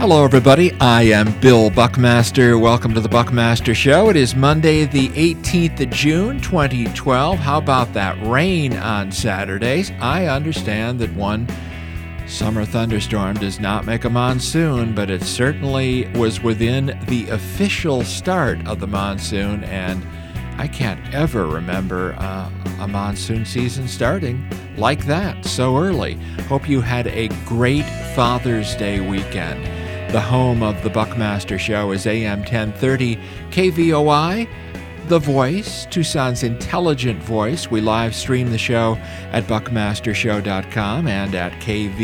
Hello, everybody. I am Bill Buckmaster. Welcome to the Buckmaster Show. It is Monday, the 18th of June, 2012. How about that rain on Saturdays? I understand that one summer thunderstorm does not make a monsoon, but it certainly was within the official start of the monsoon, and I can't ever remember a monsoon season starting like that so early. Hope you had a great Father's Day weekend. The home of the Buckmaster Show is AM 1030 KVOI, The Voice, Tucson's intelligent voice. We live stream the show at buckmastershow.com and at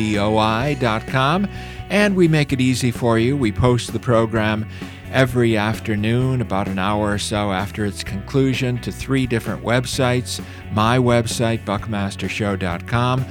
kvoi.com, and we make it easy for you. We post the program every afternoon, about an hour or so after its conclusion, to 3 different websites. My website, buckmastershow.com,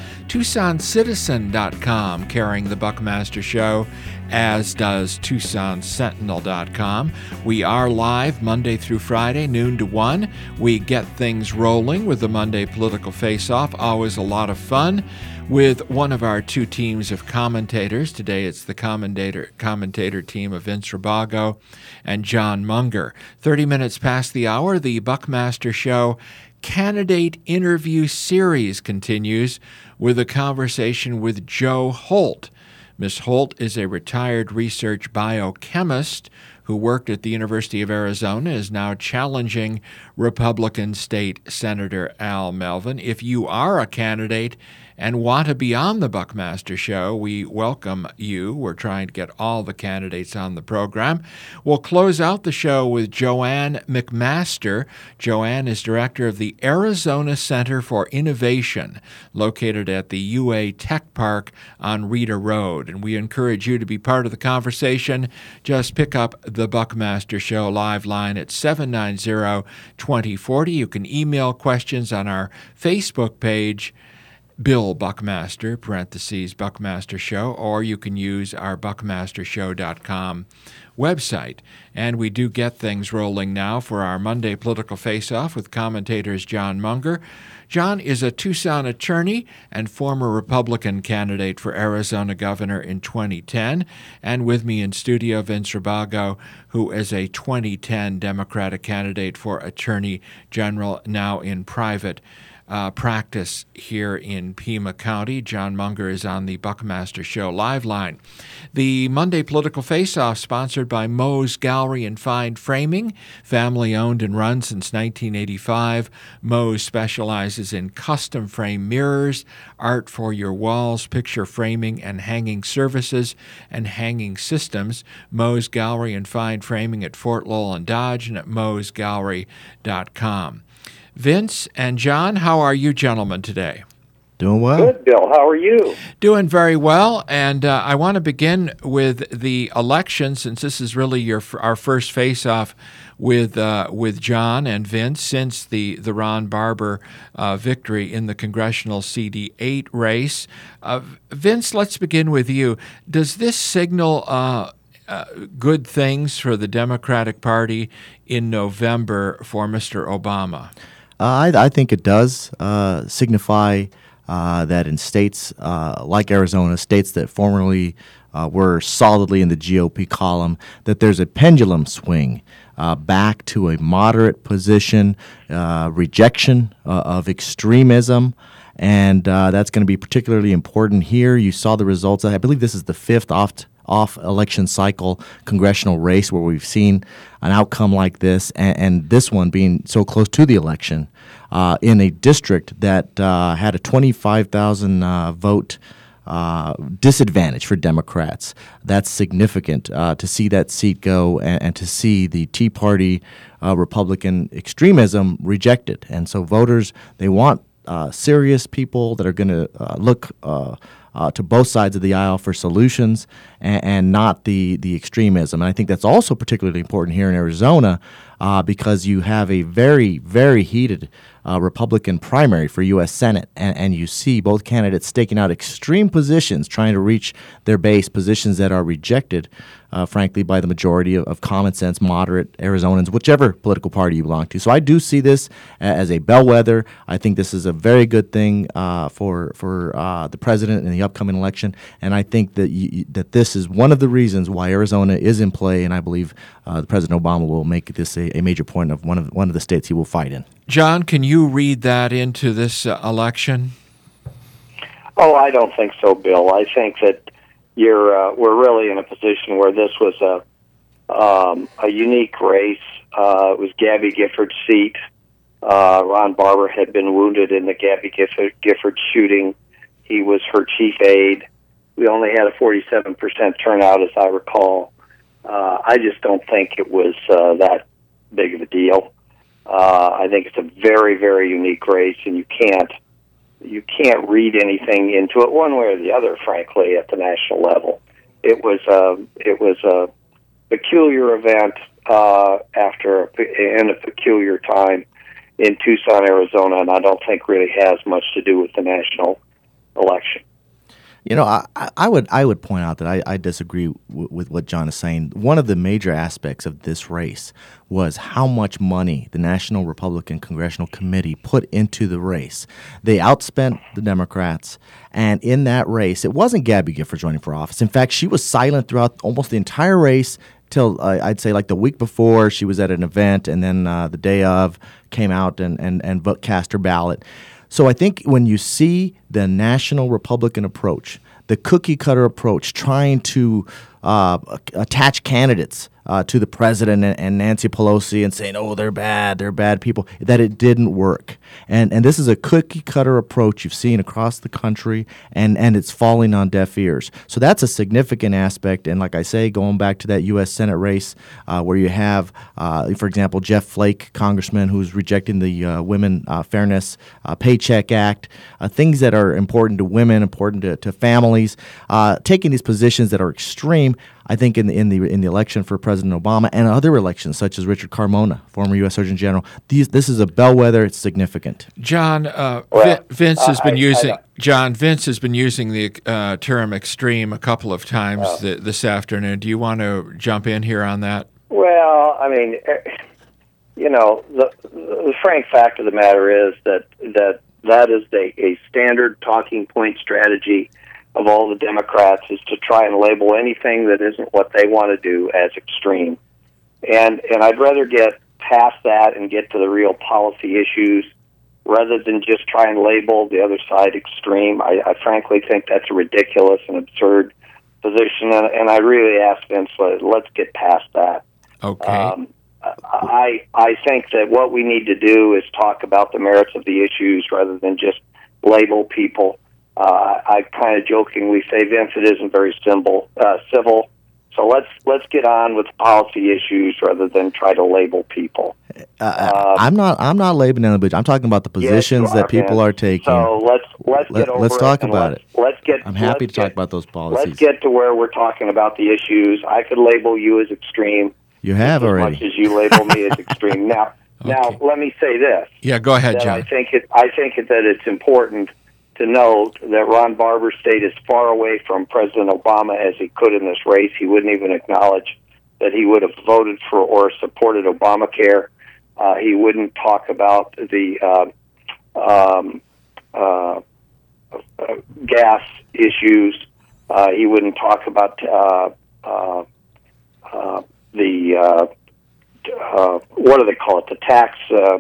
TucsonCitizen.com, carrying the Buckmaster Show, as does TucsonSentinel.com. We are live Monday through Friday, noon to 1. We get things rolling with the Monday Political Face-Off, always a lot of fun, with one of our 2 teams of commentators. Today it's the commentator team of Vince Rabago and John Munger. 30 minutes past the hour, the Buckmaster Show Candidate Interview Series continues with a conversation with Jo Holt. Ms. Holt is a retired research biochemist who worked at the University of Arizona, is now challenging Republican State Senator Al Melvin. If you are a candidate and want to be on the Buckmaster Show, we welcome you. We're trying to get all the candidates on the program. We'll close out the show with Joanne McMaster. Joanne is director of the Arizona Center for Innovation, located at the UA Tech Park on Rita Road. And we encourage you to be part of the conversation. Just pick up the Buckmaster Show live line at 790-2040. You can email questions on our Facebook page, Bill Buckmaster, parentheses, Buckmaster Show, or you can use our buckmastershow.com website. And we do get things rolling now for our Monday Political Face-Off with commentators John Munger. John is a Tucson attorney and former Republican candidate for Arizona governor in 2010. And with me in studio, Vince Rabago, who is a 2010 Democratic candidate for Attorney General, now in private practice here in Pima County. John Munger is on the Buckmaster Show live line. The Monday Political Face-Off, sponsored by Moe's Gallery and Fine Framing, family-owned and run since 1985. Moe's specializes in custom frame mirrors, art for your walls, picture framing and hanging services, and hanging systems. Moe's Gallery and Fine Framing at Fort Lowell and Dodge, and at moesgallery.com. Vince and John, how are you gentlemen today? Doing well. Good, Bill. How are you? Doing very well, and I want to begin with the election, since this is really our first face-off with John and Vince since the Ron Barber victory in the congressional CD8 race. Vince, let's begin with you. Does this signal good things for the Democratic Party in November for Mr. Obama? I think it does signify that in states like Arizona, states that formerly were solidly in the GOP column, that there's a pendulum swing back to a moderate position, rejection of extremism, and that's going to be particularly important here. You saw the results. I believe this is the 5th off-election cycle congressional race where we've seen an outcome like this, and this one being so close to the election in a district that had a 25,000 vote disadvantage for Democrats. That's significant to see that seat go and to see the Tea Party Republican extremism rejected. And so voters, they want serious people that are going to look to both sides of the aisle for solutions and not the extremism. And I think that's also particularly important here in Arizona because you have a very, very heated Republican primary for U.S. Senate, and you see both candidates staking out extreme positions, trying to reach their base, positions that are rejected, frankly, by the majority of common sense, moderate Arizonans, whichever political party you belong to. So I do see this as a bellwether. I think this is a very good thing for the president in the upcoming election, and I think that that this is one of the reasons why Arizona is in play, and I believe President Obama will make this a major point of one of the states he will fight in. John, can you read that into this election? Oh, I don't think so, Bill. I think that we're really in a position where this was a unique race. It was Gabby Giffords' seat. Ron Barber had been wounded in the Gabby Giffords shooting. He was her chief aide. We only had a 47% turnout, as I recall. I just don't think it was that big of a deal. I think it's a very, very unique race, and you can't read anything into it one way or the other, frankly, at the national level. It was a peculiar event in a peculiar time in Tucson, Arizona, and I don't think really has much to do with the national election. You know, I would point out that I disagree with what John is saying. One of the major aspects of this race was how much money the National Republican Congressional Committee put into the race. They outspent the Democrats, and in that race, it wasn't Gabby Giffords running for office. In fact, she was silent throughout almost the entire race till I'd say like the week before. She was at an event, and then the day of came out and cast her ballot. So I think when you see the national Republican approach, the cookie-cutter approach, trying to attach candidates to the president and Nancy Pelosi and saying, oh, they're bad people, that it didn't work. And this is a cookie-cutter approach you've seen across the country, and it's falling on deaf ears. So that's a significant aspect. And like I say, going back to that U.S. Senate race where you have, for example, Jeff Flake, congressman, who's rejecting the Women Fairness Paycheck Act, things that are important to women, important to families, taking these positions that are extreme. I think in the election for President Obama and other elections, such as Richard Carmona, former U.S. Surgeon General, this is a bellwether. It's significant. John, Vince has been using the term extreme a couple of times this afternoon. Do you want to jump in here on that? Well, I mean, the frank fact of the matter is that is a standard talking point strategy of all the Democrats, is to try and label anything that isn't what they want to do as extreme. And I'd rather get past that and get to the real policy issues rather than just try and label the other side extreme. I frankly think that's a ridiculous and absurd position, and I really ask Vince, let's get past that. Okay. I think that what we need to do is talk about the merits of the issues rather than just label people. I kind of jokingly say, Vince, it isn't very civil. So let's get on with policy issues rather than try to label people. I'm not labeling anybody. I'm talking about the positions that people are taking. So let's talk about it. I'm happy to talk about those policies. Let's get to where we're talking about the issues. I could label you as extreme. You have already. As much as you label me as extreme. Now, let me say this. Yeah, go ahead, John. I think that it's important to note that Ron Barber stayed as far away from President Obama as he could in this race. He wouldn't even acknowledge that he would have voted for or supported Obamacare. He wouldn't talk about the gas issues. He wouldn't talk about the what do they call it? The tax,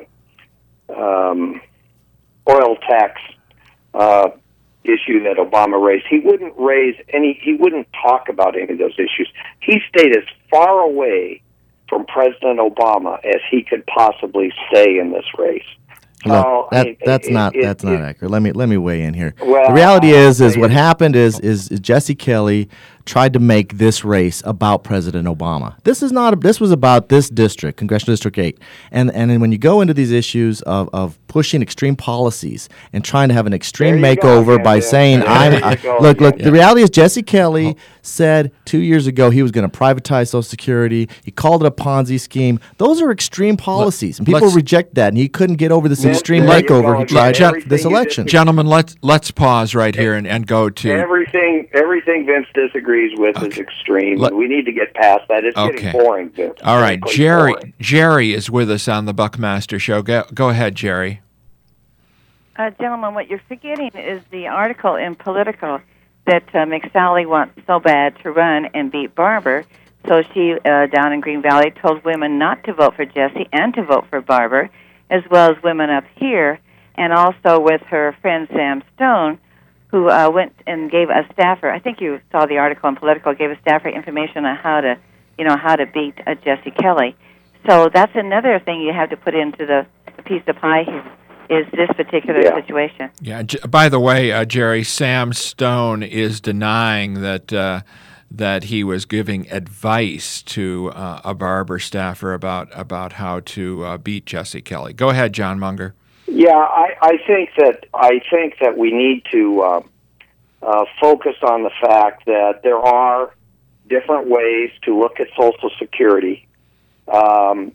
oil tax issue that Obama raised. He wouldn't talk about any of those issues. He stayed as far away from President Obama as he could possibly stay in this race. Look, that's not accurate. Let me weigh in here. Well, the reality is what happened is Jesse Kelly tried to make this race about President Obama. This was about this district, Congressional District 8. And then when you go into these issues of pushing extreme policies and trying to have an extreme makeover by saying, look, the reality is Jesse Kelly said 2 years ago he was going to privatize Social Security. He called it a Ponzi scheme. Those are extreme policies, and people reject that, and he couldn't get over this extreme makeover he tried this election. Gentlemen, let's pause right here and go to... Everything Vince disagrees with is extreme, and we need to get past that. It's getting boring, Vince. All right, Jerry is with us on the Buckmaster Show. Go ahead, Jerry. Gentlemen, what you're forgetting is the article in Political that McSally wants so bad to run and beat Barber. So she, down in Green Valley, told women not to vote for Jesse and to vote for Barber, as well as women up here, and also with her friend Sam Stone, who went and gave a staffer, I think you saw the article in Political, gave a staffer information on how to beat Jesse Kelly. So that's another thing you have to put into the piece of pie here, is this particular situation. Yeah. By the way, Jerry, Sam Stone is denying that he was giving advice to a Barber staffer about how to beat Jesse Kelly. Go ahead, John Munger. Yeah, I think that we need to focus on the fact that there are different ways to look at Social Security, and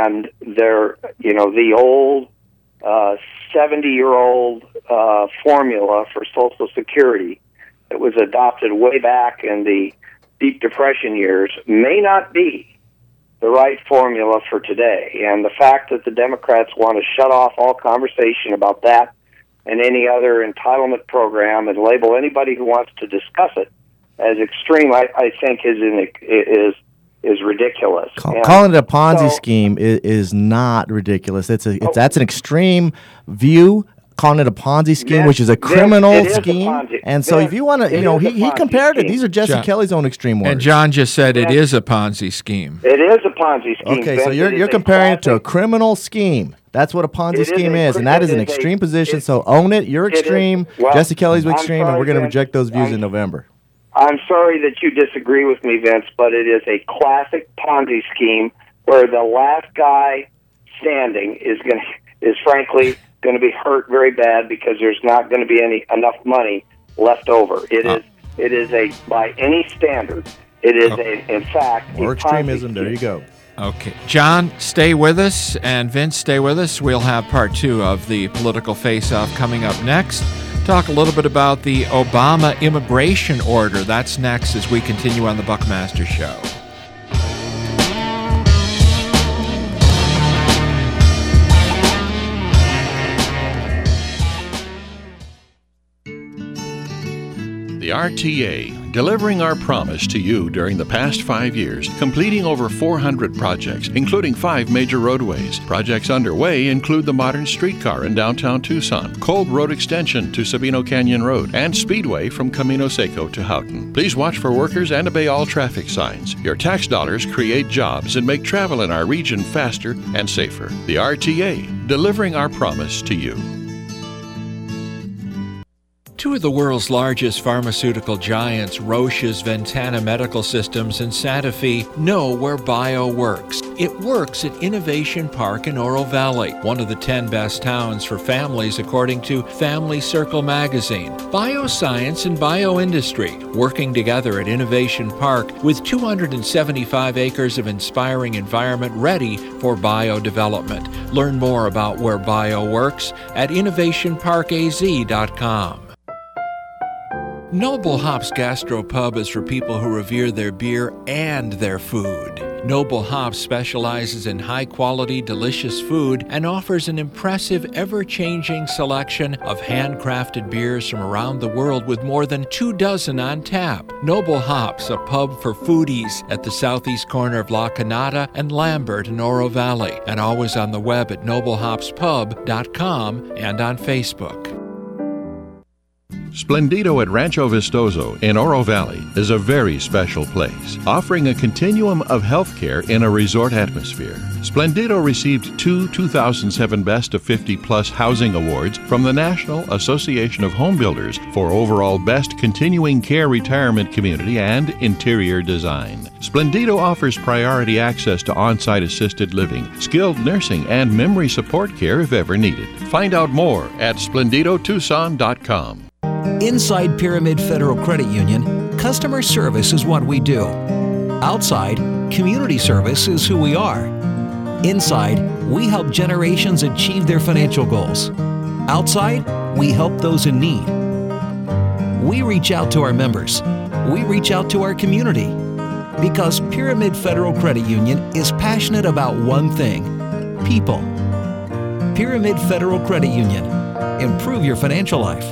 the old 70-year-old formula for Social Security that was adopted way back in the Deep Depression years may not be the right formula for today. And the fact that the Democrats want to shut off all conversation about that and any other entitlement program and label anybody who wants to discuss it as extreme, I think is ridiculous. Calling it a Ponzi scheme is not ridiculous. That's an extreme view. Calling it a Ponzi scheme, which is a criminal scheme. And so if you want to, he compared it. These are Jesse Kelly's own extreme words. And John just said it is a Ponzi scheme. It is a Ponzi scheme. Okay, so you're comparing it to a criminal scheme. That's what a Ponzi scheme is, and that is an extreme position. So own it. You're extreme. Jesse Kelly's extreme, and we're going to reject those views in November. I'm sorry that you disagree with me, Vince, but it is a classic Ponzi scheme where the last guy standing is frankly going to be hurt very bad because there's not going to be enough money left over. It is a, by any standard, it is in fact more extremism. There you go. Okay. John, stay with us, and Vince, stay with us. We'll have part 2 of the Political Face-Off coming up next. Talk a little bit about the Obama immigration order. That's next as we continue on the Buckmaster Show. The RTA, delivering our promise to you during the past 5 years, completing over 400 projects, including 5 major roadways. Projects underway include the modern streetcar in downtown Tucson, Kolb Road Extension to Sabino Canyon Road, and Speedway from Camino Seco to Houghton. Please watch for workers and obey all traffic signs. Your tax dollars create jobs and make travel in our region faster and safer. The RTA, delivering our promise to you. Two of the world's largest pharmaceutical giants, Roche's Ventana Medical Systems and Santa Fe, know where bio works. It works at Innovation Park in Oro Valley, one of the 10 best towns for families according to Family Circle magazine. Bioscience and bioindustry working together at Innovation Park with 275 acres of inspiring environment ready for biodevelopment. Learn more about where bio works at innovationparkaz.com. Noble Hops Gastropub is for people who revere their beer and their food. Noble Hops specializes in high-quality, delicious food and offers an impressive, ever-changing selection of handcrafted beers from around the world with more than 24 on tap. Noble Hops, a pub for foodies at the southeast corner of La Canada and Lambert in Oro Valley, and always on the web at noblehopspub.com and on Facebook. Splendido at Rancho Vistoso in Oro Valley is a very special place, offering a continuum of healthcare in a resort atmosphere. Splendido received 2 2007 Best of 50 Plus Housing Awards from the National Association of Home Builders for overall Best Continuing Care Retirement Community and Interior Design. Splendido offers priority access to on-site assisted living, skilled nursing, and memory support care if ever needed. Find out more at splendidotucson.com. Inside Pyramid Federal Credit Union, customer service is what we do. Outside, community service is who we are. Inside, we help generations achieve their financial goals. Outside, we help those in need. We reach out to our members. We reach out to our community. Because Pyramid Federal Credit Union is passionate about one thing: people. Pyramid Federal Credit Union. Improve your financial life.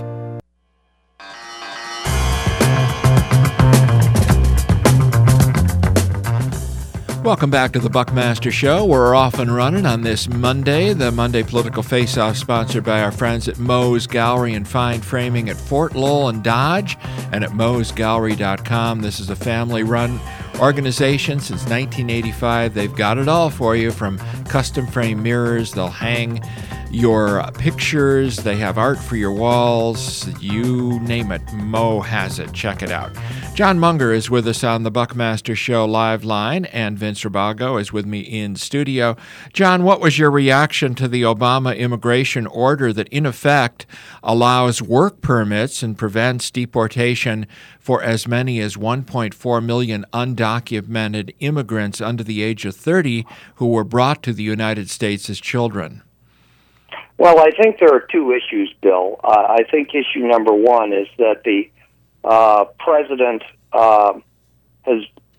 Welcome back to the Buckmaster Show. We're off and running on this Monday, the Monday Political Face-Off, sponsored by our friends at Moe's Gallery and Fine Framing at Fort Lowell and Dodge, and at moesgallery.com. This is a family-run organization since 1985. They've got it all for you, from custom frame mirrors. They'll hang your pictures. They have art for your walls. You name it, Moe has it. Check it out. John Munger is with us on the Buckmaster Show live line, and Vince Rabago is with me in studio. John, what was your reaction to the Obama immigration order that, in effect, allows work permits and prevents deportation for as many as 1.4 million undocumented immigrants under the age of 30 who were brought to the United States as children? Well, I think there are two issues, Bill. I think issue number one is that the president has,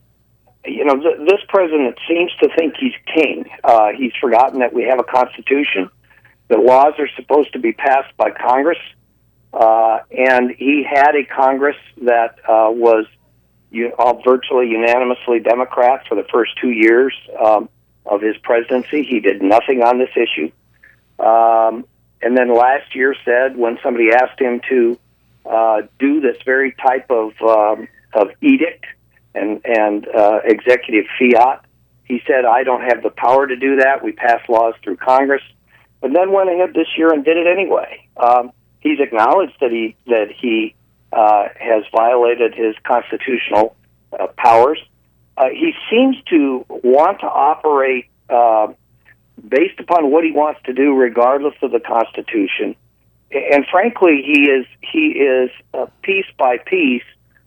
this president seems to think he's king. He's forgotten that we have a constitution, that laws are supposed to be passed by Congress, and he had a Congress that was virtually unanimously Democrat for the first 2 years of his presidency. He did nothing on this issue. And then last year said, when somebody asked him to do this very type of edict and executive fiat, he said, I don't have the power to do that. We pass laws through Congress. But then went ahead this year and did it anyway. He's acknowledged that he has violated his constitutional powers. He seems to want to operate based upon what he wants to do, regardless of the Constitution. And frankly, he is piece by piece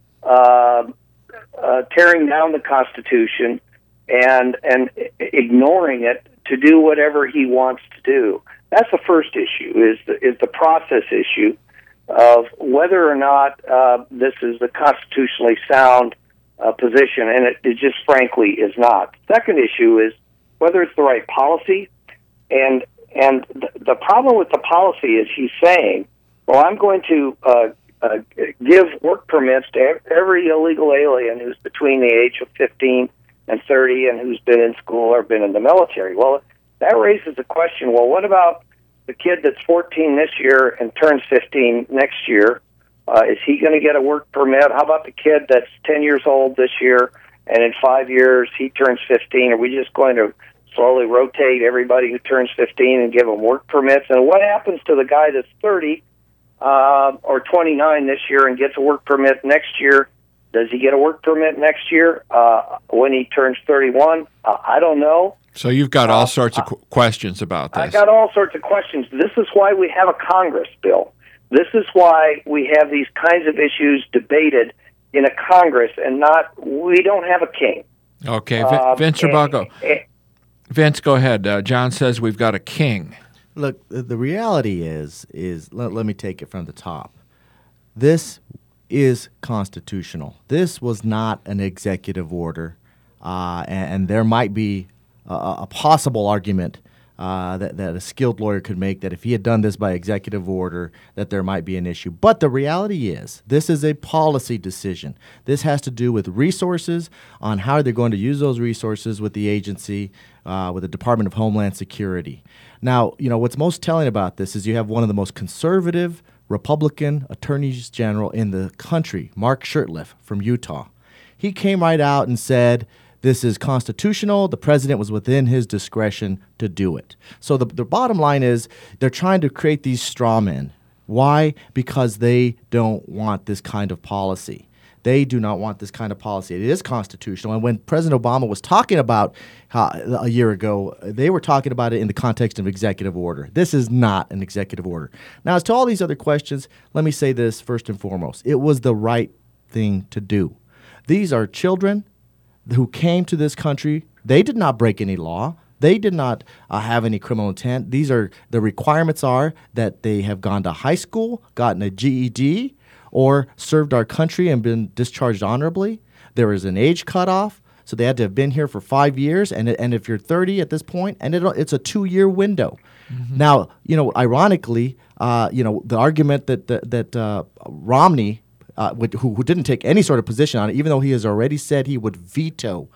tearing down the Constitution and ignoring it to do whatever he wants to do. That's the first issue, is the process issue of whether or not this is the constitutionally sound position, and it just frankly is not. Second issue is whether it's the right policy, and the problem with the policy is he's saying, well, I'm going to give work permits to every illegal alien who's between the age of 15 and 30 and who's been in school or been in the military. Well, that raises the question, well, what about the kid that's 14 this year and turns 15 next year? Is he going to get a work permit? How about the kid that's 10 years old this year and in 5 years he turns 15? Are we just going to slowly rotate everybody who turns 15 and give them work permits? And what happens to the guy that's 30 or 29 this year and gets a work permit next year? Does he get a work permit next year when he turns 31? I don't know. So you've got all sorts of questions about this. I got all sorts of questions. This is why we have a Congress, Bill. This is why we have these kinds of issues debated in a Congress, and we don't have a king. Okay, Vince Rabago. Vince, go ahead. John says we've got a king. Look, the reality is let me take it from the top. This is constitutional. This was not an executive order, and there might be a possible argument that a skilled lawyer could make that if he had done this by executive order, that there might be an issue. But the reality is, this is a policy decision. This has to do with resources, on how they're going to use those resources with the agency, with the Department of Homeland Security. Now, what's most telling about this is you have one of the most conservative Republican Attorney General in the country, Mark Shurtleff from Utah. He came right out and said, this is constitutional. The president was within his discretion to do it. So the bottom line is they're trying to create these straw men. Why? Because they don't want this kind of policy. They do not want this kind of policy. It is constitutional. And when President Obama was talking about a year ago, they were talking about it in the context of executive order. This is not an executive order. Now, as to all these other questions, let me say this first and foremost. It was the right thing to do. These are children who came to this country. They did not break any law. They did not have any criminal intent. The requirements are that they have gone to high school, gotten a GED, or served our country and been discharged honorably. There is an age cutoff, so they had to have been here for 5 years. And if you're 30 at this point, and it's a 2-year window. Mm-hmm. Now, ironically, the argument that Romney, who didn't take any sort of position on it, even though he has already said he would veto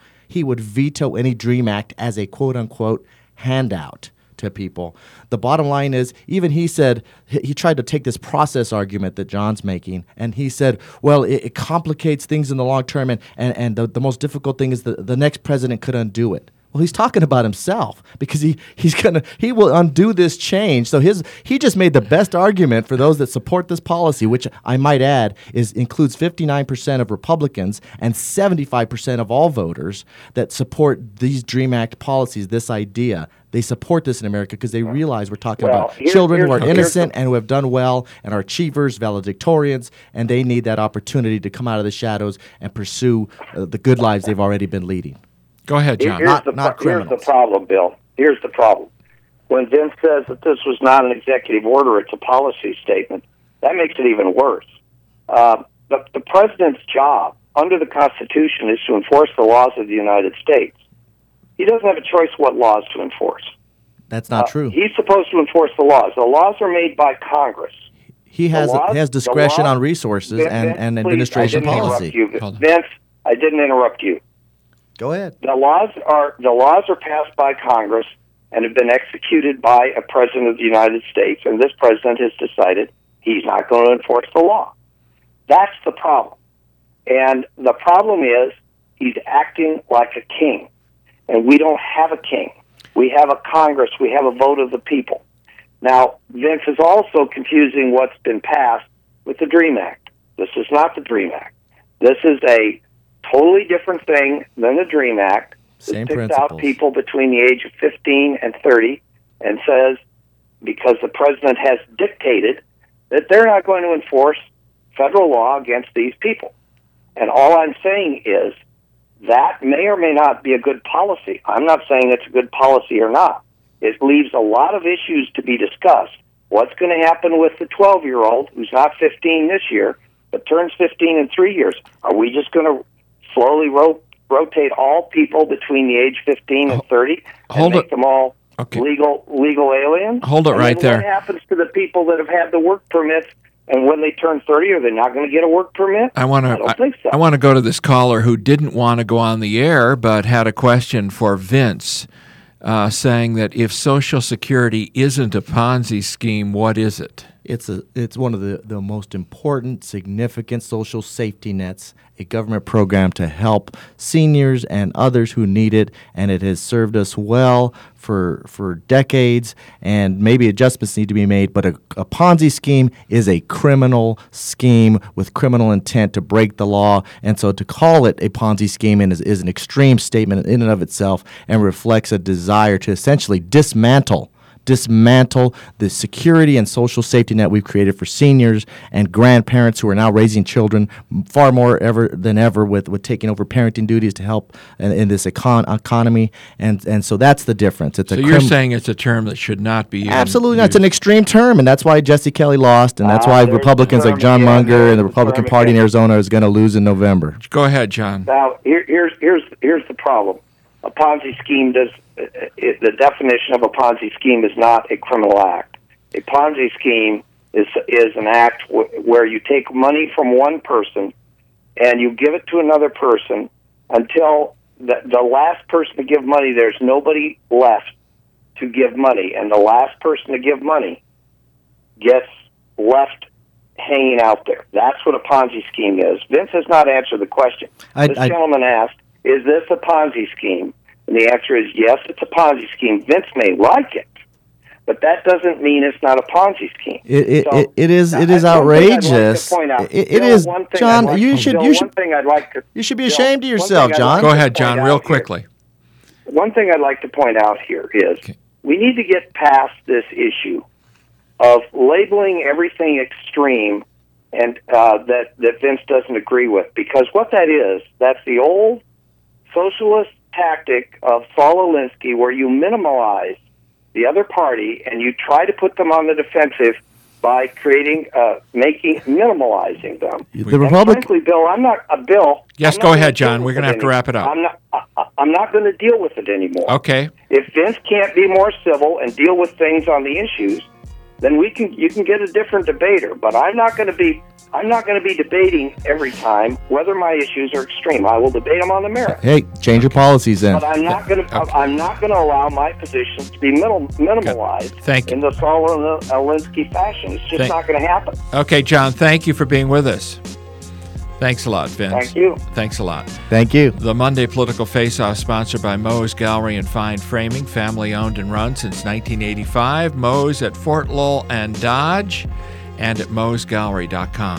any DREAM Act as a quote-unquote handout to people. The bottom line is, even he said, he tried to take this process argument that John's making, and he said, well, it complicates things in the long term, and the most difficult thing is the next president could undo it. Well, he's talking about himself, because he will undo this change. So he just made the best argument for those that support this policy, which I might add includes 59% of Republicans and 75% of all voters that support these DREAM Act policies, this idea. They support this in America because they realize we're talking about children who are innocent and who have done well and are achievers, valedictorians, and they need that opportunity to come out of the shadows and pursue the good lives they've already been leading. Go ahead, John. Here's the problem, Bill. Here's the problem. When Vince says that this was not an executive order, it's a policy statement, that makes it even worse. The president's job under the Constitution is to enforce the laws of the United States. He doesn't have a choice what laws to enforce. That's not true. He's supposed to enforce the laws. The laws are made by Congress. He has discretion on resources and administration policy. Vince, I didn't interrupt you. Go ahead. The laws are passed by Congress and have been executed by a president of the United States, and this president has decided he's not going to enforce the law. That's the problem. And the problem is he's acting like a king, and we don't have a king. We have a Congress. We have a vote of the people. Now, Vince is also confusing what's been passed with the DREAM Act. This is not the DREAM Act. This is a totally different thing than the DREAM Act. Same it picks principles. out people between the age of 15 and 30 and says, because the president has dictated that they're not going to enforce federal law against these people. And all I'm saying is that may or may not be a good policy. I'm not saying it's a good policy or not. It leaves a lot of issues to be discussed. What's going to happen with the 12-year-old who's not 15 this year, but turns 15 in 3 years? Are we just going to slowly rotate all people between the age 15 and 30 and make them all legal aliens? Hold it right there. What happens to the people that have had the work permits, and when they turn 30, are they not going to get a work permit? I don't think so. I want to go to this caller who didn't want to go on the air but had a question for Vince, saying that if Social Security isn't a Ponzi scheme, what is it? It's one of the most important, significant social safety nets, a government program to help seniors and others who need it, and it has served us well for decades, and maybe adjustments need to be made, but a Ponzi scheme is a criminal scheme with criminal intent to break the law, and so to call it a Ponzi scheme is an extreme statement in and of itself and reflects a desire to essentially dismantle the security and social safety net we've created for seniors and grandparents who are now raising children far more than ever with taking over parenting duties to help in this economy. And so that's the difference. So you're saying it's a term that should not be Absolutely not. It's an extreme term, and that's why Jesse Kelly lost, and that's why Republicans like John Munger and the Republican Party in Arizona is going to lose in November. Go ahead, John. Now, here's the problem. A Ponzi scheme the definition of a Ponzi scheme is not a criminal act. A Ponzi scheme is an act where you take money from one person and you give it to another person until the last person to give money, there's nobody left to give money, and the last person to give money gets left hanging out there. That's what a Ponzi scheme is. Vince has not answered the question. This gentleman asked, is this a Ponzi scheme? And the answer is yes, it's a Ponzi scheme. Vince may like it, but that doesn't mean it's not a Ponzi scheme. It is outrageous. It is, John. You should be ashamed of yourself, John. Go ahead, John, real quickly. One thing I'd like to point out here is we need to get past this issue of labeling everything extreme and that Vince doesn't agree with, because what that is, that's the old socialist tactic of Saul Alinsky, where you minimize the other party and you try to put them on the defensive by minimalizing them. Frankly, Bill, I'm not Bill. Yes, go ahead, John. We're going to have to wrap it up. I'm not going to deal with it anymore. Okay. If Vince can't be more civil and deal with things on the issues, then you can get a different debater. But I'm not going to be debating every time whether my issues are extreme. I will debate them on the merits. Hey, change your policies then. But I'm not going to. Okay. I'm not going to allow my positions to be minimalized. Thank you. In the Saul Alinsky fashion. It's just not going to happen. Okay, John. Thank you for being with us. Thanks a lot, Vince. Thank you. Thanks a lot. Thank you. The Monday Political Face-Off, sponsored by Moe's Gallery and Fine Framing, family-owned and run since 1985. Moe's at Fort Lowell and Dodge, and at moesgallery.com.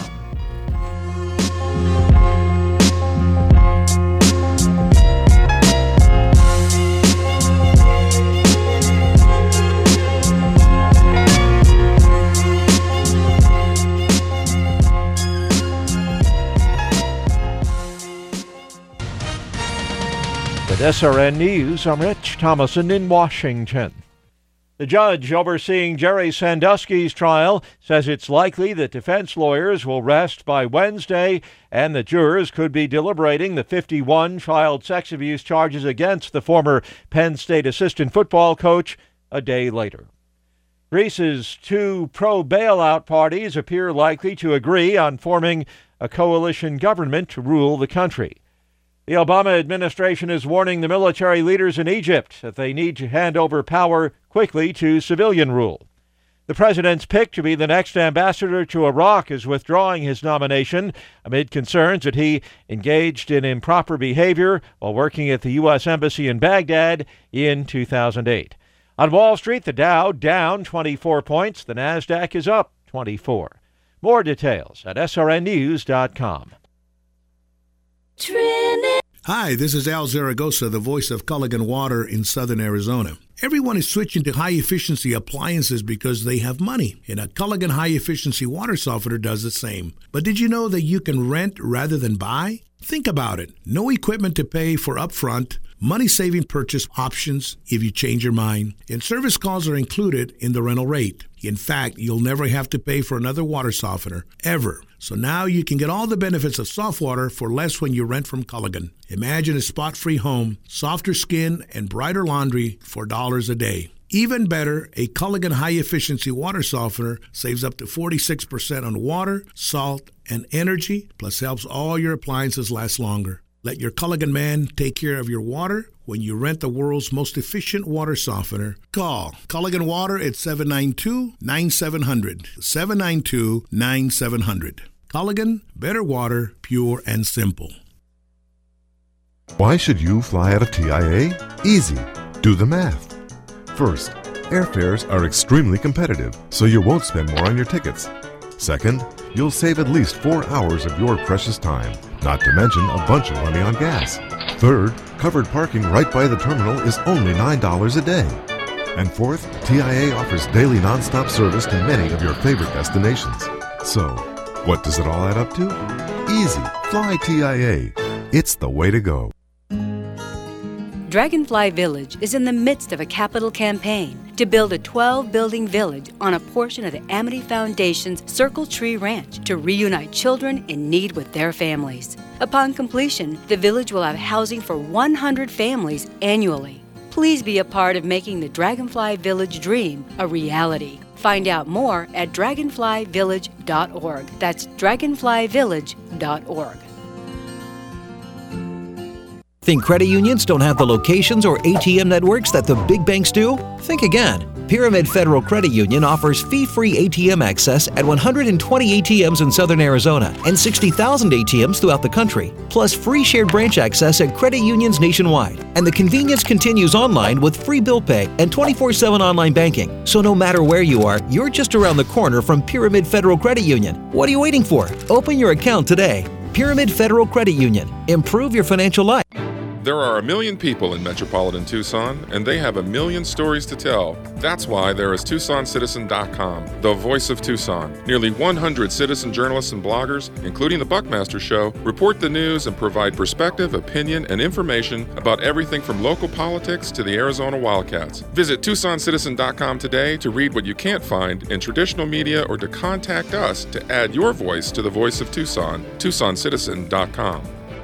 With SRN News, I'm Rich Thomason in Washington. The judge overseeing Jerry Sandusky's trial says it's likely that defense lawyers will rest by Wednesday and the jurors could be deliberating the 51 child sex abuse charges against the former Penn State assistant football coach a day later. Greece's two pro-bailout parties appear likely to agree on forming a coalition government to rule the country. The Obama administration is warning the military leaders in Egypt that they need to hand over power quickly to civilian rule. The president's pick to be the next ambassador to Iraq is withdrawing his nomination amid concerns that he engaged in improper behavior while working at the U.S. Embassy in Baghdad in 2008. On Wall Street, the Dow down 24 points. The Nasdaq is up 24. More details at srnnews.com. Hi, this is Al Zaragoza, the voice of Culligan Water in southern Arizona. Everyone is switching to high-efficiency appliances because they have money, and a Culligan high-efficiency water softener does the same. But did you know that you can rent rather than buy? Think about it. No equipment to pay for upfront, money-saving purchase options if you change your mind, and service calls are included in the rental rate. In fact, you'll never have to pay for another water softener, ever. So now you can get all the benefits of soft water for less when you rent from Culligan. Imagine a spot-free home, softer skin, and brighter laundry for $1 a day. Even better, a Culligan high-efficiency water softener saves up to 46% on water, salt, and energy, plus helps all your appliances last longer. Let your Culligan man take care of your water when you rent the world's most efficient water softener. Call Culligan Water at 792-9700. 792-9700. Culligan, better water, pure and simple. Why should you fly out of TIA? Easy. Do the math. First, airfares are extremely competitive, so you won't spend more on your tickets. Second, you'll save at least 4 hours of your precious time, not to mention a bunch of money on gas. Third, covered parking right by the terminal is only $9 a day. And fourth, TIA offers daily nonstop service to many of your favorite destinations. So, what does it all add up to? Easy. Fly TIA. It's the way to go. Dragonfly Village is in the midst of a capital campaign to build a 12-building village on a portion of the Amity Foundation's Circle Tree Ranch to reunite children in need with their families. Upon completion, the village will have housing for 100 families annually. Please be a part of making the Dragonfly Village dream a reality. Find out more at dragonflyvillage.org. That's dragonflyvillage.org. Think credit unions don't have the locations or ATM networks that the big banks do? Think again. Pyramid Federal Credit Union offers fee-free ATM access at 120 ATMs in southern Arizona and 60,000 ATMs throughout the country, plus free shared branch access at credit unions nationwide. And the convenience continues online with free bill pay and 24/7 online banking. So no matter where you are, you're just around the corner from Pyramid Federal Credit Union. What are you waiting for? Open your account today. Pyramid Federal Credit Union. Improve your financial life. There are 1 million people in metropolitan Tucson, and they have 1 million stories to tell. That's why there is TucsonCitizen.com, the voice of Tucson. Nearly 100 citizen journalists and bloggers, including the Buckmaster Show, report the news and provide perspective, opinion, and information about everything from local politics to the Arizona Wildcats. Visit TucsonCitizen.com today to read what you can't find in traditional media or to contact us to add your voice to the voice of Tucson. TucsonCitizen.com.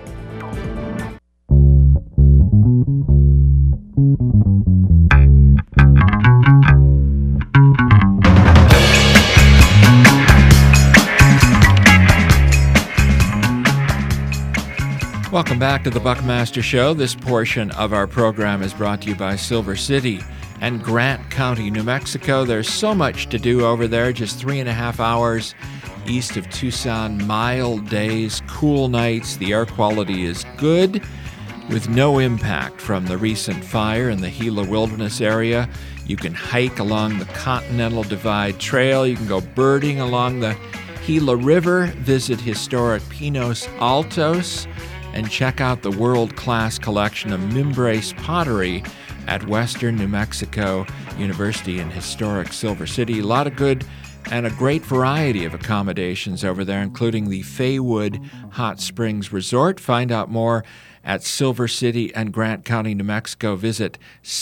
Welcome back to the Buckmaster Show. This portion of our program is brought to you by Silver City and Grant County, New Mexico. There's so much to do over there, just 3.5 hours east of Tucson. Mild days, cool nights. The air quality is good with no impact from the recent fire in the Gila Wilderness area. You can hike along the Continental Divide Trail. You can go birding along the Gila River, visit historic Pinos Altos, and check out the world-class collection of Mimbres pottery at Western New Mexico University in historic Silver City. A lot of good and a great variety of accommodations over there, including the Faywood Hot Springs Resort. Find out more at Silver City and Grant County, New Mexico. Visit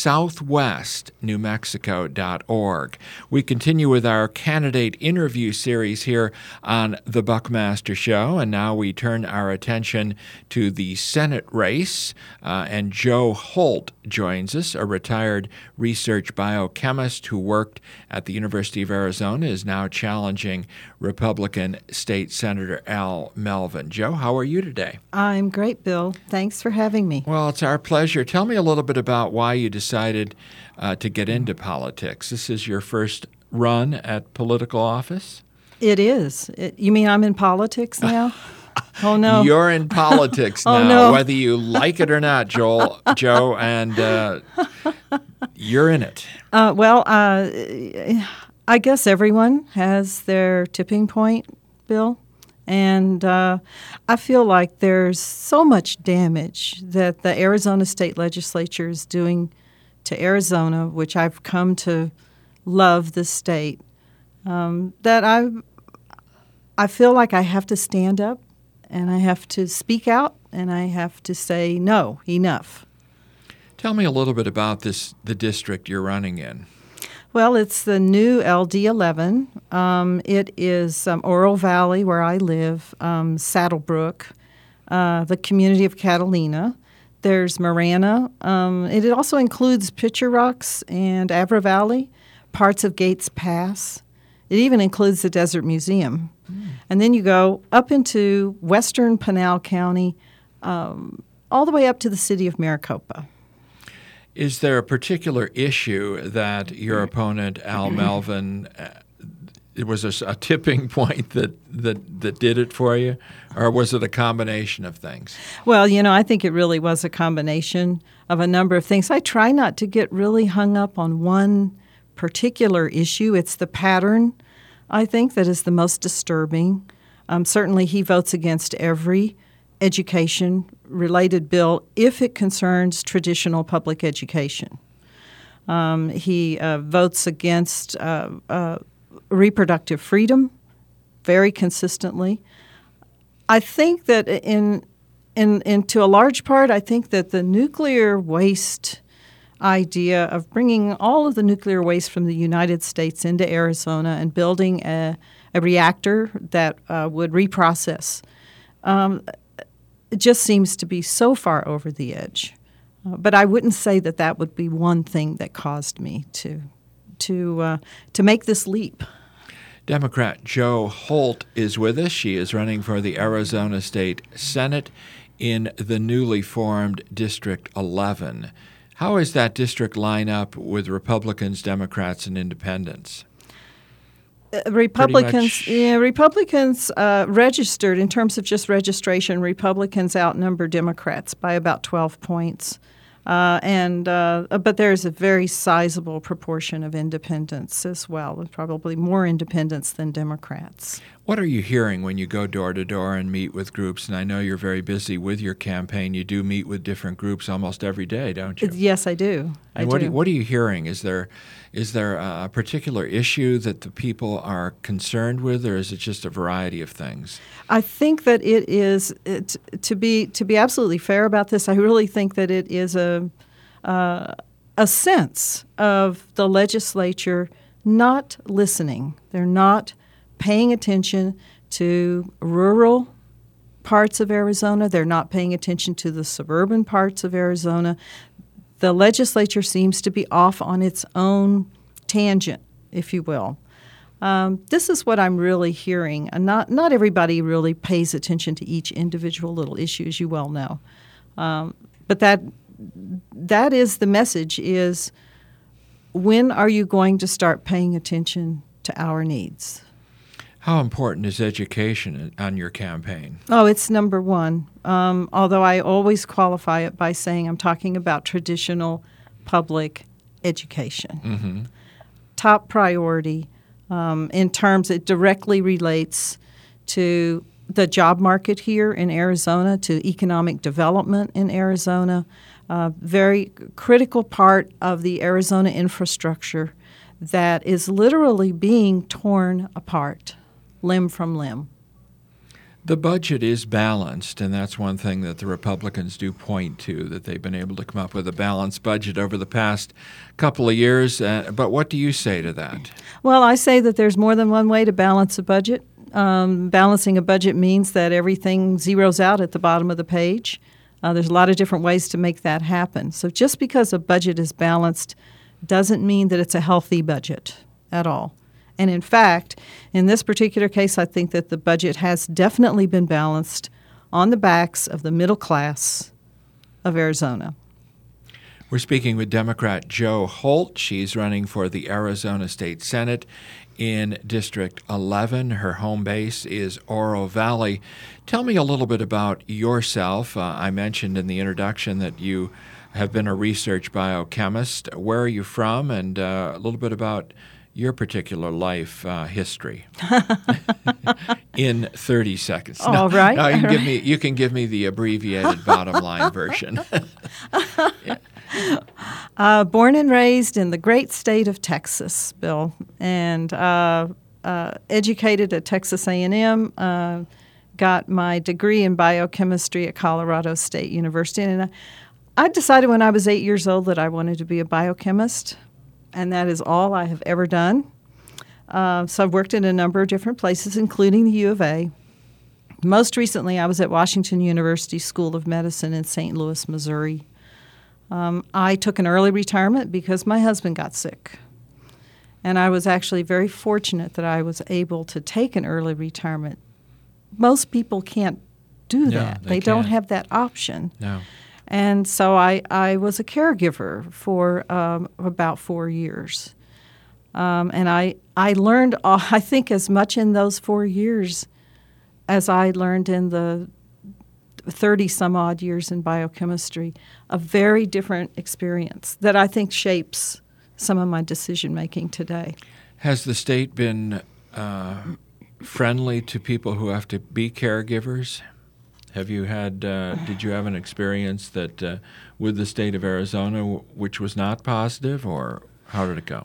southwestnewmexico.org. We continue with our candidate interview series here on The Buckmaster Show, and now we turn our attention to the Senate race, and Joe Holt joins us, a retired research biochemist who worked at the University of Arizona, is now challenging Republican State Senator Al Melvin. Joe, how are you today? I'm great, Bill. Thanks for having me. Well, it's our pleasure. Tell me a little bit about why you decided to get into politics. This is your first run at political office? It is. You mean I'm in politics now? Oh, no. You're in politics now, no. Whether you like it or not, Joe, and you're in it. I guess everyone has their tipping point, Bill. And I feel like there's so much damage that the Arizona State Legislature is doing to Arizona, which I've come to love the state, that I feel like I have to stand up and I have to speak out and I have to say, no, enough. Tell me a little bit about the district you're running in. Well, it's the new LD11. It is Oro Valley, where I live, Saddlebrook, the community of Catalina. There's Marana. It also includes Pitcher Rocks and Abra Valley, parts of Gates Pass. It even includes the Desert Museum. And then you go up into western Pinal County, all the way up to the city of Maricopa. Is there a particular issue that your opponent, Al Melvin, it was a tipping point that did it for you? Or was it a combination of things? Well, I think it really was a combination of a number of things. I try not to get really hung up on one particular issue. It's the pattern, I think, that is the most disturbing. Certainly he votes against every education-related bill if it concerns traditional public education. He votes against reproductive freedom very consistently. I think that in to a large part, I think that the nuclear waste idea of bringing all of the nuclear waste from the United States into Arizona and building a reactor that would reprocess it just seems to be so far over the edge. But I wouldn't say that would be one thing that caused me to make this leap. Democrat Jo Holt is with us. She is running for the Arizona State Senate in the newly formed District 11. How is that district line up with Republicans, Democrats, and Independents? Republicans registered in terms of just registration. Republicans outnumber Democrats by about 12 points, but there's a very sizable proportion of independents as well. Probably more independents than Democrats. What are you hearing when you go door to door and meet with groups? And I know you're very busy with your campaign. You do meet with different groups almost every day, don't you? Yes, I do. And what are you hearing? Is there a particular issue that the people are concerned with, or is it just a variety of things? I think that it is to be absolutely fair about this. I really think that it is a sense of the legislature not listening. They're not paying attention to rural parts of Arizona. They're not paying attention to the suburban parts of Arizona. The legislature seems to be off on its own tangent, if you will. This is what I'm really hearing. And not everybody really pays attention to each individual little issue, as you well know. But that is the message, is when are you going to start paying attention to our needs? How important is education on your campaign? Oh, it's number one, although I always qualify it by saying I'm talking about traditional public education. Mm-hmm. Top priority in terms it directly relates to the job market here in Arizona, to economic development in Arizona, very critical part of the Arizona infrastructure that is literally being torn apart, limb from limb. The budget is balanced, and that's one thing that the Republicans do point to, that they've been able to come up with a balanced budget over the past couple of years. But what do you say to that? Well, I say that there's more than one way to balance a budget. Balancing a budget means that everything zeroes out at the bottom of the page. There's a lot of different ways to make that happen. So just because a budget is balanced doesn't mean that it's a healthy budget at all. And in fact, in this particular case, I think that the budget has definitely been balanced on the backs of the middle class of Arizona. We're speaking with Democrat Jo Holt. She's running for the Arizona State Senate in District 11. Her home base is Oro Valley. Tell me a little bit about yourself. I mentioned in the introduction that you have been a research biochemist. Where are you from? And a little bit about your particular life history in 30 seconds. All right. No, you can give me the abbreviated bottom line version. Yeah. Born and raised in the great state of Texas, Bill, and educated at Texas A&M. Got my degree in biochemistry at Colorado State University, and I decided when I was 8 years old that I wanted to be a biochemist. And that is all I have ever done. So I've worked in a number of different places, including the U of A. Most recently, I was at Washington University School of Medicine in St. Louis, Missouri. I took an early retirement because my husband got sick. And I was actually very fortunate that I was able to take an early retirement. Most people can't do that. They don't have that option. No. And so I was a caregiver for about 4 years. And I learned, I think, as much in those 4 years as I learned in the 30-some-odd years in biochemistry, a very different experience that I think shapes some of my decision-making today. Has the state been friendly to people who have to be caregivers? Have you had? Did you have an experience that with the state of Arizona which was not positive, or how did it go?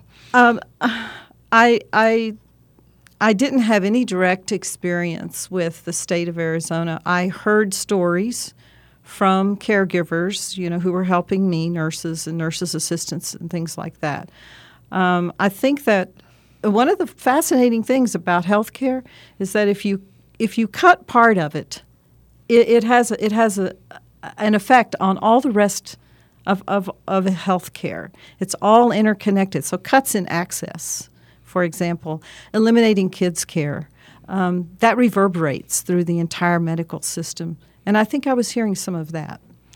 I didn't have any direct experience with the state of Arizona. I heard stories from caregivers, who were helping me, nurses and nurses' assistants and things like that. I think that one of the fascinating things about healthcare is that if you cut part of it, it has an effect on all the rest of healthcare. It's all interconnected. So cuts in access, for example, eliminating kids' care, that reverberates through the entire medical system. And I think I was hearing some of that.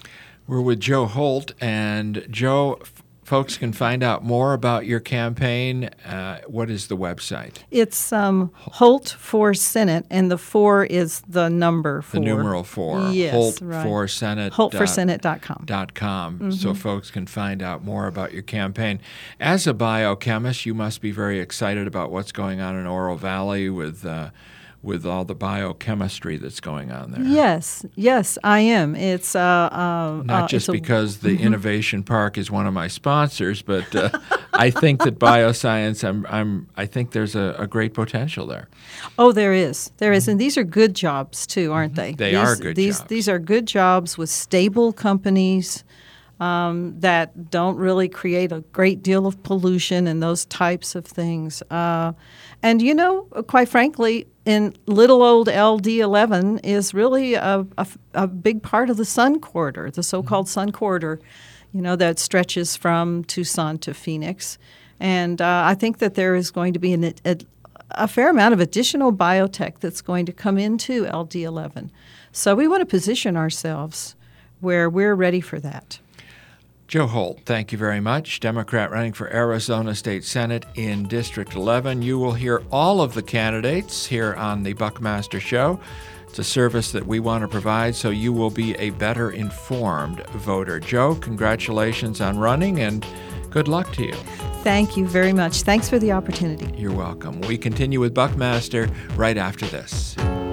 We're with Joe Holt, and Joe, folks can find out more about your campaign. What is the website? It's Holt for Senate, and the 4 is the number 4. The numeral 4. Yes, Holt right. for Senate. HoltForSenate.com. So folks can find out more about your campaign. As a biochemist, you must be very excited about what's going on in Oro Valley with all the biochemistry that's going on there. Yes, I am. It's not just because the Innovation Park is one of my sponsors, but I think that bioscience. I think there's a great potential there. Oh, there is, and these are good jobs too, aren't they? They are good jobs. These are good jobs with stable companies that don't really create a great deal of pollution and those types of things. And quite frankly, in little old LD11 is really a big part of the Sun Corridor, the so-called Sun Corridor, that stretches from Tucson to Phoenix. And I think that there is going to be a fair amount of additional biotech that's going to come into LD11. So we want to position ourselves where we're ready for that. Joe Holt, thank you very much. Democrat running for Arizona State Senate in District 11. You will hear all of the candidates here on the Buckmaster Show. It's a service that we want to provide so you will be a better informed voter. Joe, congratulations on running and good luck to you. Thank you very much. Thanks for the opportunity. You're welcome. We continue with Buckmaster right after this.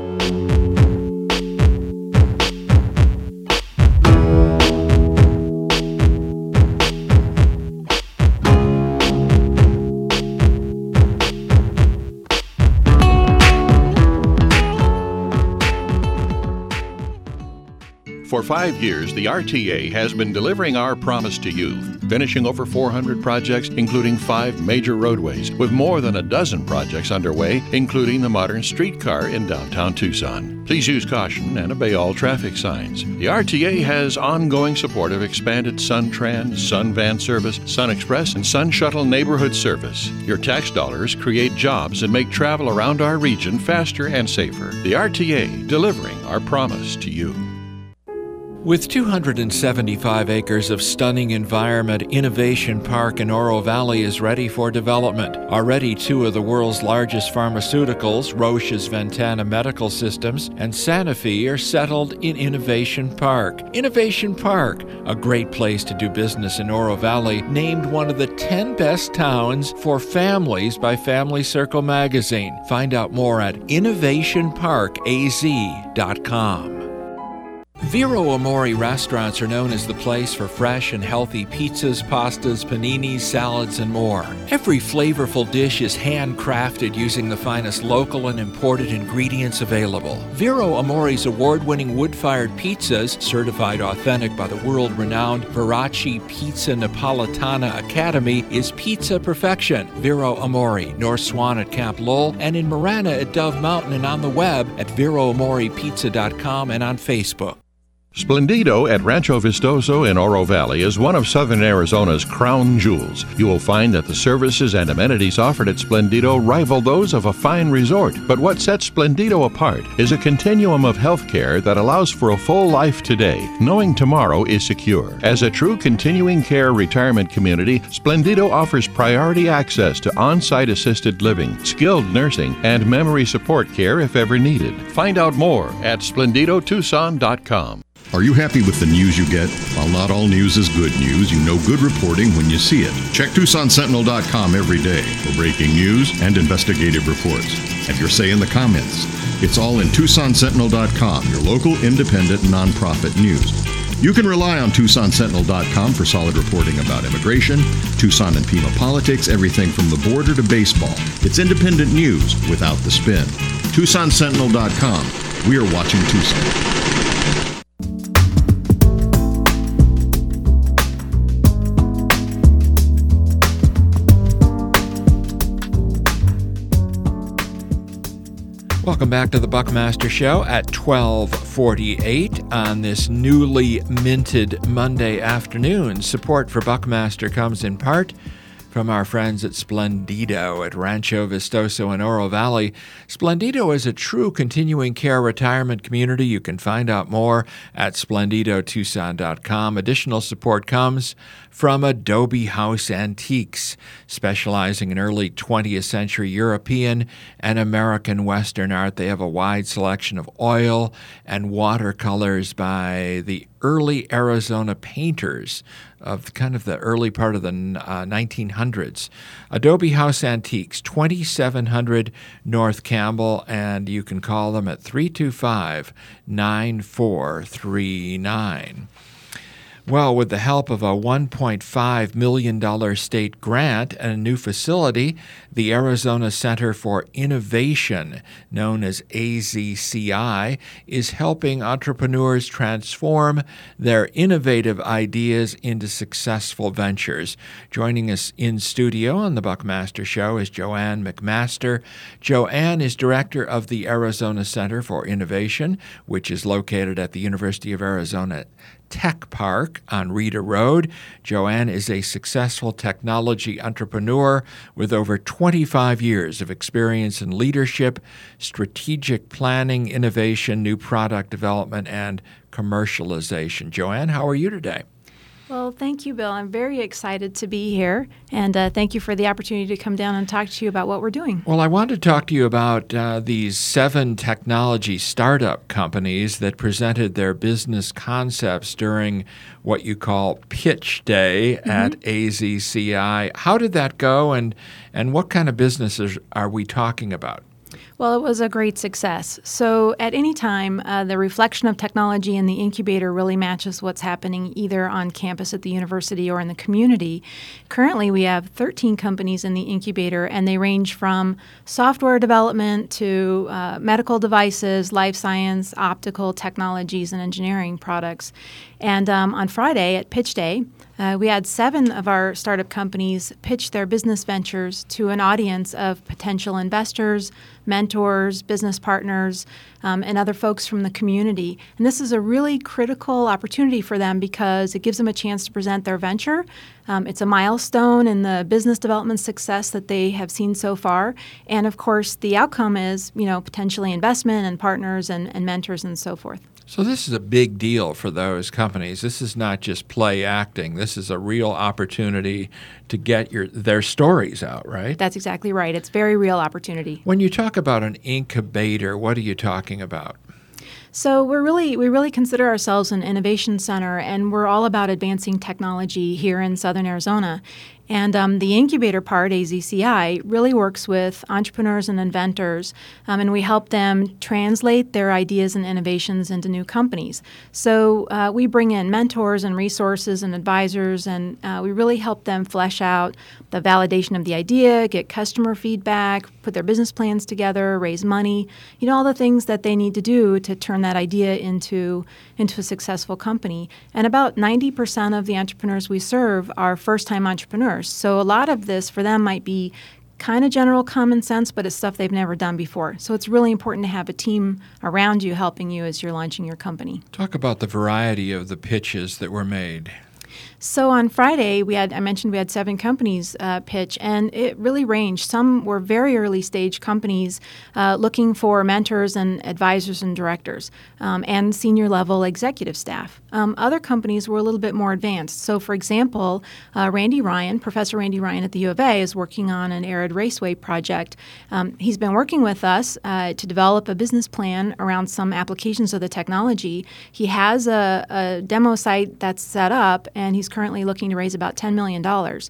For 5 years, the RTA has been delivering our promise to you, finishing over 400 projects, including 5 major roadways, with more than a dozen projects underway, including the modern streetcar in downtown Tucson. Please use caution and obey all traffic signs. The RTA has ongoing support of expanded SunTran, SunVan service, SunExpress, and Sun Shuttle neighborhood service. Your tax dollars create jobs and make travel around our region faster and safer. The RTA, delivering our promise to you. With 275 acres of stunning environment, Innovation Park in Oro Valley is ready for development. Already 2 of the world's largest pharmaceuticals, Roche's Ventana Medical Systems and Sanofi, are settled in Innovation Park. Innovation Park, a great place to do business in Oro Valley, named one of the 10 best towns for families by Family Circle magazine. Find out more at innovationparkaz.com. Vero Amore restaurants are known as the place for fresh and healthy pizzas, pastas, paninis, salads, and more. Every flavorful dish is handcrafted using the finest local and imported ingredients available. Vero Amore's award-winning wood-fired pizzas, certified authentic by the world-renowned Veracci Pizza Napolitana Academy, is pizza perfection. Vero Amore, North Swan at Camp Lowell, and in Marana at Dove Mountain, and on the web at VeroAmorePizza.com and on Facebook. Splendido at Rancho Vistoso in Oro Valley is one of Southern Arizona's crown jewels. You will find that the services and amenities offered at Splendido rival those of a fine resort. But what sets Splendido apart is a continuum of health care that allows for a full life today, knowing tomorrow is secure. As a true continuing care retirement community, Splendido offers priority access to on-site assisted living, skilled nursing, and memory support care if ever needed. Find out more at splendidotucson.com. Are you happy with the news you get? While not all news is good news, you know good reporting when you see it. Check TucsonSentinel.com every day for breaking news and investigative reports. Have your say in the comments. It's all in TucsonSentinel.com, your local independent nonprofit news. You can rely on TucsonSentinel.com for solid reporting about immigration, Tucson and Pima politics, everything from the border to baseball. It's independent news without the spin. TucsonSentinel.com. We are watching Tucson. Welcome back to the Buckmaster Show at 12:48 on this newly minted Monday afternoon. Support for Buckmaster comes in part from our friends at Splendido at Rancho Vistoso in Oro Valley. Splendido is a true continuing care retirement community. You can find out more at splendidotucson.com. Additional support comes from Adobe House Antiques, specializing in early 20th century European and American Western art. They have a wide selection of oil and watercolors by the early Arizona painters of kind of the early part of the 1900s. Adobe House Antiques, 2700 North Campbell, and you can call them at 325-9439. Well, with the help of a $1.5 million state grant and a new facility, the Arizona Center for Innovation, known as AZCI, is helping entrepreneurs transform their innovative ideas into successful ventures. Joining us in studio on the Buckmaster Show is Joanne McMaster. Joanne is director of the Arizona Center for Innovation, which is located at the University of Arizona Tech Park on Rita Road. Joanne is a successful technology entrepreneur with over 25 years of experience in leadership, strategic planning, innovation, new product development, and commercialization. Joanne, how are you today? Well, thank you, Bill. I'm very excited to be here, and thank you for the opportunity to come down and talk to you about what we're doing. Well, I want to talk to you about these 7 technology startup companies that presented their business concepts during what you call Pitch Day at AZCI. How did that go, and what kind of businesses are we talking about? Well, it was a great success. So at any time, the reflection of technology in the incubator really matches what's happening either on campus at the university or in the community. Currently, we have 13 companies in the incubator, and they range from software development to medical devices, life science, optical technologies, and engineering products. And on Friday at Pitch Day, we had 7 of our startup companies pitch their business ventures to an audience of potential investors, mentors, business partners, and other folks from the community. And this is a really critical opportunity for them because it gives them a chance to present their venture. It's a milestone in the business development success that they have seen so far. And of course, the outcome is, potentially investment and partners and mentors and so forth. So this is a big deal for those companies. This is not just play acting. This is a real opportunity to get their stories out, right? That's exactly right. It's a very real opportunity. When you talk about an incubator, what are you talking about? So we really consider ourselves an innovation center, and we're all about advancing technology here in Southern Arizona. And the incubator part, AZCI, really works with entrepreneurs and inventors, and we help them translate their ideas and innovations into new companies. So we bring in mentors and resources and advisors, and we really help them flesh out the validation of the idea, get customer feedback, put their business plans together, raise money, all the things that they need to do to turn that idea into a successful company. And about 90% of the entrepreneurs we serve are first-time entrepreneurs. So a lot of this for them might be kind of general common sense, but it's stuff they've never done before. So it's really important to have a team around you helping you as you're launching your company. Talk about the variety of the pitches that were made. So on Friday, I mentioned we had 7 companies pitch, and it really ranged. Some were very early stage companies looking for mentors and advisors and directors and senior level executive staff. Other companies were a little bit more advanced. So for example, Professor Randy Ryan at the U of A is working on an arid raceway project. He's been working with us to develop a business plan around some applications of the technology. He has a demo site that's set up, and he's currently looking to raise about $10 million.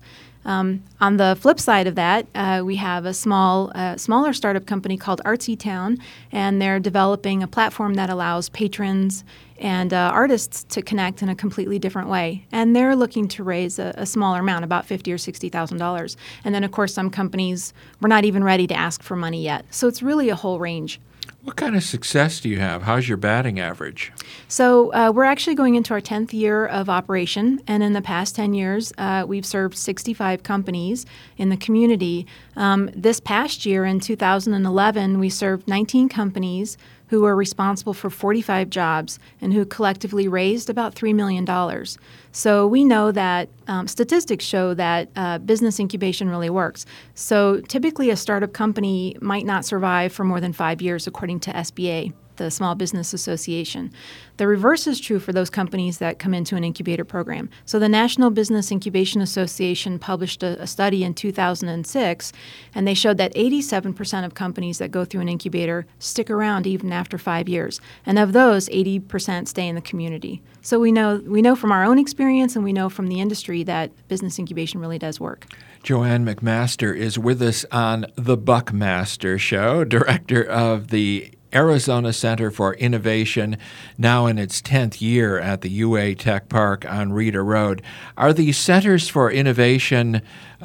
On the flip side of that, we have a smaller startup company called Artsy Town, and they're developing a platform that allows patrons and artists to connect in a completely different way. And they're looking to raise a smaller amount, about $50,000 or $60,000. And then, of course, some companies were not even ready to ask for money yet. So it's really a whole range. What kind of success do you have? How's your batting average? So we're actually going into our 10th year of operation, and in the past 10 years, we've served 65 companies in the community. This past year, in 2011, we served 19 companies who who were responsible for 45 jobs and who collectively raised about $3 million. So we know that statistics show that business incubation really works. So typically a startup company might not survive for more than 5 years, according to SBA, the Small Business Association. The reverse is true for those companies that come into an incubator program. So the National Business Incubation Association published a study in 2006, and they showed that 87% of companies that go through an incubator stick around even after 5 years. And of those, 80% stay in the community. So we know from our own experience, and we know from the industry that business incubation really does work. Joanne McMaster is with us on The Buckmaster Show, director of the Arizona Center for Innovation, now in its 10th year at the UA Tech Park on Reeder Road. Are these centers for innovation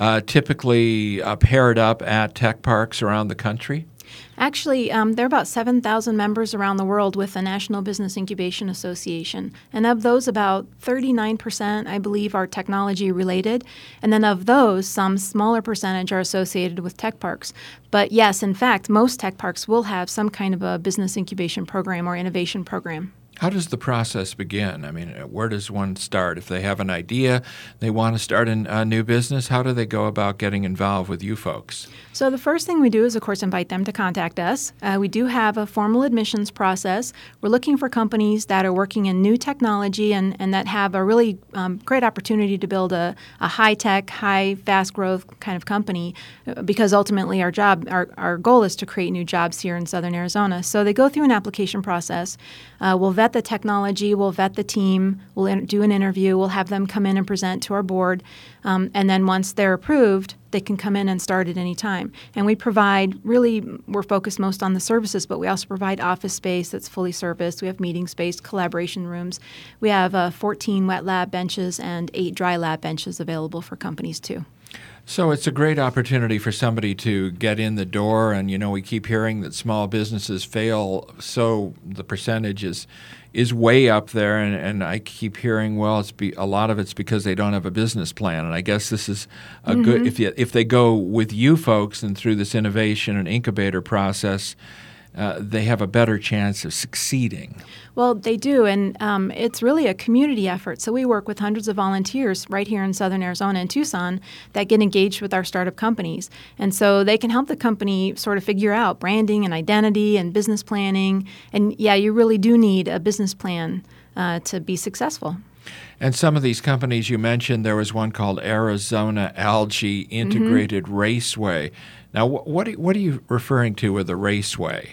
typically paired up at tech parks around the country? Actually, there are about 7,000 members around the world with the National Business Incubation Association. And of those, about 39%, I believe, are technology related. And then of those, some smaller percentage are associated with tech parks. But yes, in fact, most tech parks will have some kind of a business incubation program or innovation program. How does the process begin? I mean, where does one start? If they have an idea, they want to start a new business, how do they go about getting involved with you folks? So the first thing we do is, of course, invite them to contact us. We do have a formal admissions process. We're looking for companies that are working in new technology and that have a really great opportunity to build a high-tech, high, fast-growth kind of company, because ultimately our goal is to create new jobs here in Southern Arizona. So they go through an application process. We'll vet the technology, we'll vet the team, we'll do an interview, we'll have them come in and present to our board, and then once they're approved, they can come in and start at any time. And we provide, really, we're focused most on the services, but we also provide office space that's fully serviced. We have meeting space, collaboration rooms. We have 14 wet lab benches and 8 dry lab benches available for companies too. So it's a great opportunity for somebody to get in the door, and we keep hearing that small businesses fail, so the percentage is way up there, and I keep hearing, well, a lot of it's because they don't have a business plan, and I guess this is a good, if they go with you folks and through this innovation and incubator process, they have a better chance of succeeding. Well, they do, and it's really a community effort. So we work with hundreds of volunteers right here in Southern Arizona and Tucson that get engaged with our startup companies. And so they can help the company sort of figure out branding and identity and business planning. And yeah, you really do need a business plan to be successful. And some of these companies you mentioned, there was one called Arizona Algae Integrated Raceway. Now, what are you referring to with a raceway?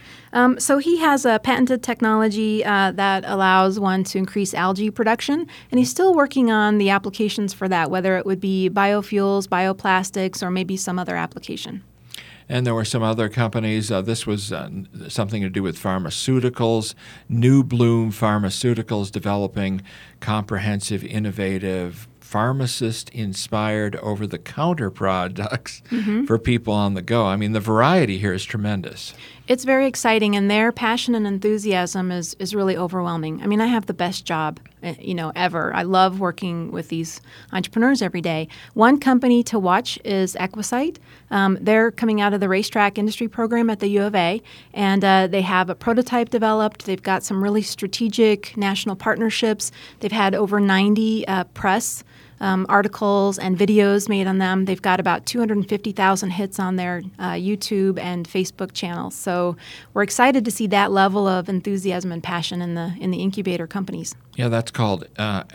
So he has a patented technology that allows one to increase algae production, and he's still working on the applications for that, whether it would be biofuels, bioplastics, or maybe some other application. And there were some other companies. This was something to do with pharmaceuticals. New Bloom Pharmaceuticals developing comprehensive, innovative, pharmacist-inspired over-the-counter products for people on the go. I mean, the variety here is tremendous. It's very exciting, and their passion and enthusiasm is really overwhelming. I mean, I have the best job, ever. I love working with these entrepreneurs every day. One company to watch is Equisite. They're coming out of the racetrack industry program at the U of A, and they have a prototype developed. They've got some really strategic national partnerships. They've had over 90 press articles and videos made on them. They've got about 250,000 hits on their YouTube and Facebook channels. So we're excited to see that level of enthusiasm and passion in the incubator companies. Yeah, that's called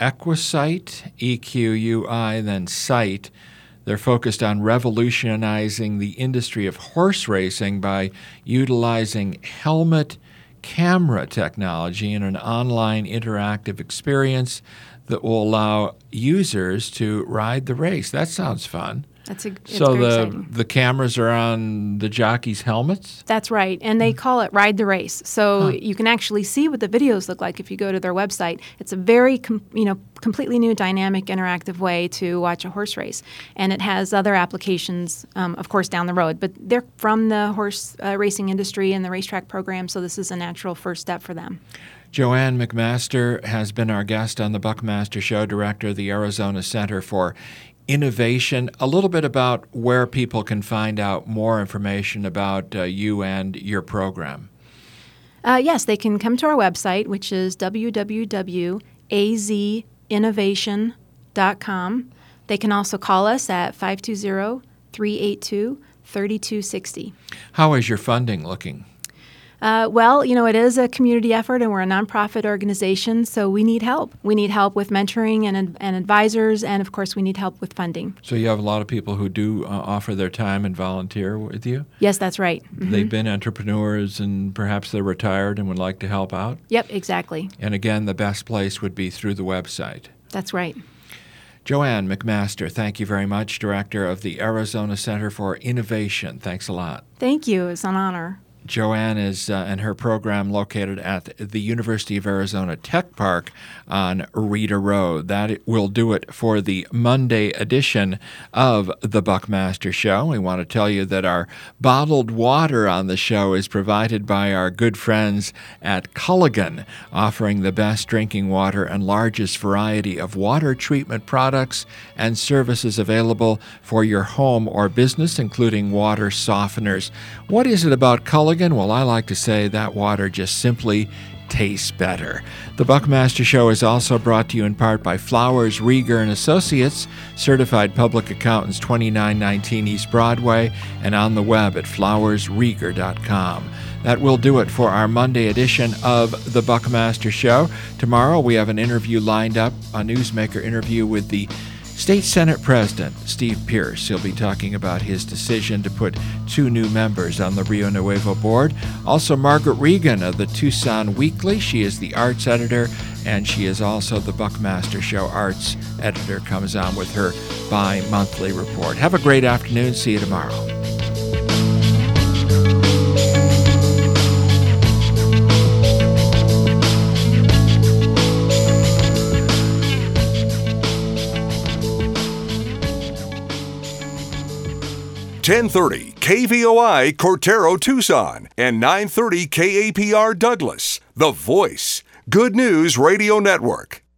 Equisite, E-Q-U-I, then Site. They're focused on revolutionizing the industry of horse racing by utilizing helmet camera technology in an online interactive experience that will allow users to ride the race. That sounds fun. It's very exciting. The cameras are on the jockeys' helmets? That's right, and they call it Ride the Race. So you can actually see what the videos look like if you go to their website. It's a very completely new, dynamic, interactive way to watch a horse race. And it has other applications, of course, down the road. But they're from the horse racing industry and the racetrack program, so this is a natural first step for them. Joanne McMaster has been our guest on the Buckmaster Show, director of the Arizona Center for Innovation. A little bit about where people can find out more information about you and your program. Yes, they can come to our website, which is www.azinnovation.com. They can also call us at 520-382-3260. How is your funding looking? Well, it is a community effort, and we're a nonprofit organization, so we need help. We need help with mentoring and advisors, and of course, we need help with funding. So you have a lot of people who do offer their time and volunteer with you? Yes, that's right. Mm-hmm. They've been entrepreneurs, and perhaps they're retired and would like to help out? Yep, exactly. And again, the best place would be through the website. That's right. Joanne McMaster, thank you very much, Director of the Arizona Center for Innovation. Thanks a lot. Thank you. It's an honor. Joanne is and her program located at the University of Arizona Tech Park on Reeder Road. That will do it for the Monday edition of the Buckmaster Show. We want to tell you that our bottled water on the show is provided by our good friends at Culligan, offering the best drinking water and largest variety of water treatment products and services available for your home or business, including water softeners. What is it about Culligan? Well, I like to say that water just simply tastes better. The Buckmaster Show is also brought to you in part by Flowers, Rieger & Associates, certified public accountants, 2919 East Broadway, and on the web at flowersrieger.com. That will do it for our Monday edition of the Buckmaster Show. Tomorrow we have an interview lined up, a newsmaker interview with the State Senate President Steve Pierce. He'll be talking about his decision to put 2 new members on the Rio Nuevo board. Also, Margaret Regan of the Tucson Weekly. She is the arts editor, and she is also the Buckmaster Show arts editor, comes on with her bi-monthly report. Have a great afternoon. See you tomorrow. .1030 KVOI Cortero Tucson and 930 KAPR Douglas. The Voice. Good News Radio Network.